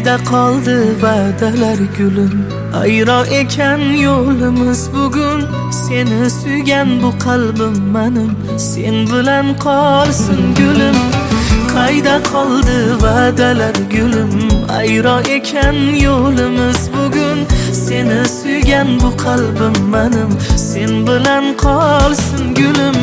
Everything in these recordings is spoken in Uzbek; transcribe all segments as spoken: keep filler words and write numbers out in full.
Qayda qoldi va'dalar gulim, ayro ekan yo'limiz bugun. Seni suygan bu qalbim menim, sen bilan qolsin gulim. Qayda qoldi va'dalar gulim, ayro ekan yo'limiz bugun. Seni suygan bu qalbim menim, sen bilan qolsin gulim.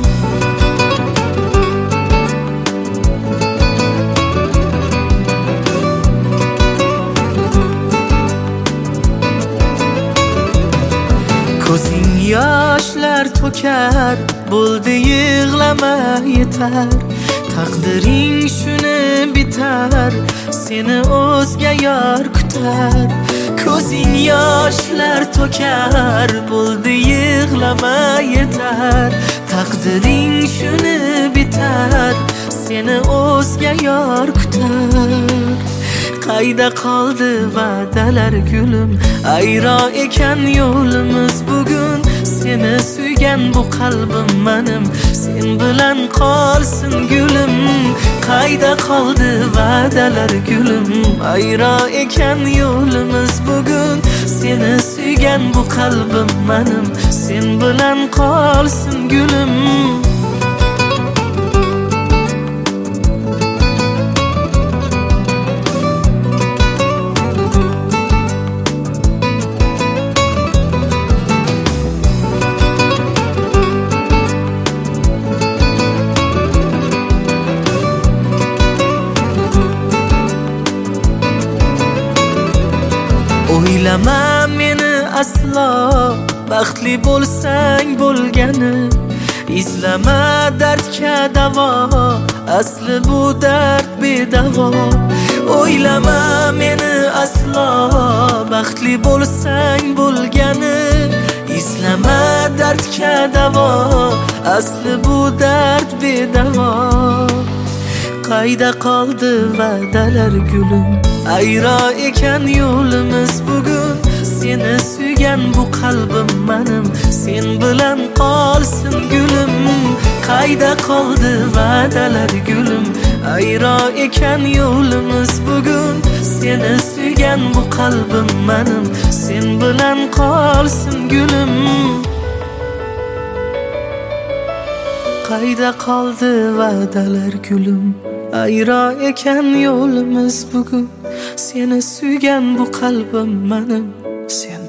Ko'zing yoshlar to'kar, bo'ldi yig'lama yetar. Taqdiring shuni bitar, seni o'zga yor kutar. Ko'zing yoshlar to'kar, bo'ldi yig'lama yetar. Taqdiring shuni bitar, seni o'zga yor kutar. Qayda qoldi va'dalar gulim, ayro ekan yo'limiz bugun. Seni suygan bu qalbim menim, sen bilan qolsin gulim. Qayda qoldi va'dalar gulim, ayro ekan yo'limiz bugun. Seni suygan bu qalbim menim, sen bilan qolsin gulim. O'ylama meni aslo, baxtli bo'lsang bo'lgani. Izlama dardga davo, asli bu dard bedavo. O'ylama meni aslo, baxtli bo'lsang bo'lgani. Izlama dardga davo, asli bu dard bedavo. Qayda qoldi va'dalar gulim, ayro ekan yo'limiz bugun. Seni suygan bu qalbim menim, sen bilan qolsin gulim. Qayda qoldi va'dalar gulim, ayro ekan yo'limiz bugun. Seni suygan bu qalbim menim, sen bilan qolsin gulim. Qayda qoldi va'dalar gulim, ayro ekan yo'limiz bugun. Seni suygan bu qalbim menim, sen